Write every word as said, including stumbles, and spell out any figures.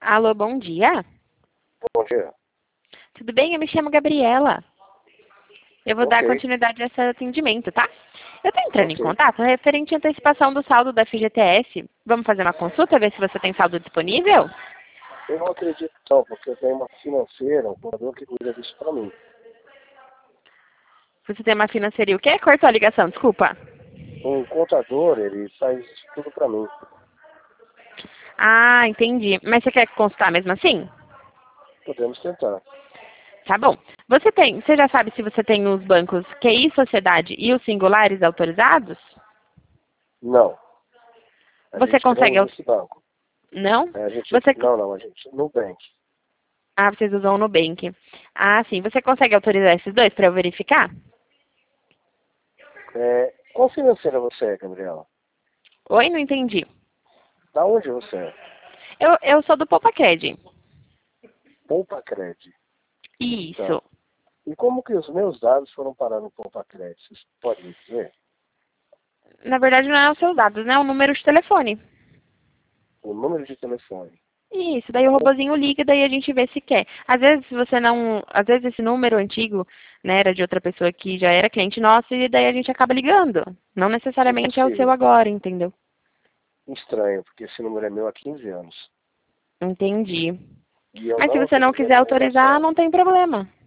Alô, bom dia. Bom dia. Tudo bem? Eu me chamo Gabriela. Eu vou dar Ok, continuidade a esse atendimento, tá? Eu estou entrando em ok. contato referente à antecipação do saldo da F G T S. Vamos fazer uma consulta, ver se você tem saldo disponível? Eu não acredito não, porque eu tenho uma financeira, um contador que cuida disso para mim. Você tem uma financeira e o quê? Cortou a ligação, desculpa. Um contador, ele faz isso tudo para mim. Ah, entendi. Mas você quer consultar mesmo assim? Podemos tentar. Tá bom. Você tem, você já sabe se você tem os bancos Q I Sociedade e os singulares autorizados? Não. A Você gente não consegue, usa au- esse banco. não? É, a gente, Você, co- não, não, a gente, Nubank. ah, vocês usam o Nubank. Ah, sim. Você consegue autorizar esses dois para eu verificar? É, qual financeira você é, Gabriela? Oi, não entendi. Da onde você é? Eu, eu sou do Popacred. Poupa Cred. Tá. Isso. E como que os meus dados foram parar no Poupa Cred? Você pode me dizer? Na verdade, não é os seus dados, né? É o número de telefone. O número de telefone. Isso, daí o robozinho liga, daí a gente vê se quer. Às vezes você não. Às vezes esse número antigo, né, era de outra pessoa que já era cliente nosso, e daí a gente acaba ligando. Não necessariamente é o seu Impossível. agora, entendeu? Estranho, porque esse número é meu há quinze anos. Entendi. E eu Mas se não você não autorizei quiser essa autorizar, ligação. não tem problema.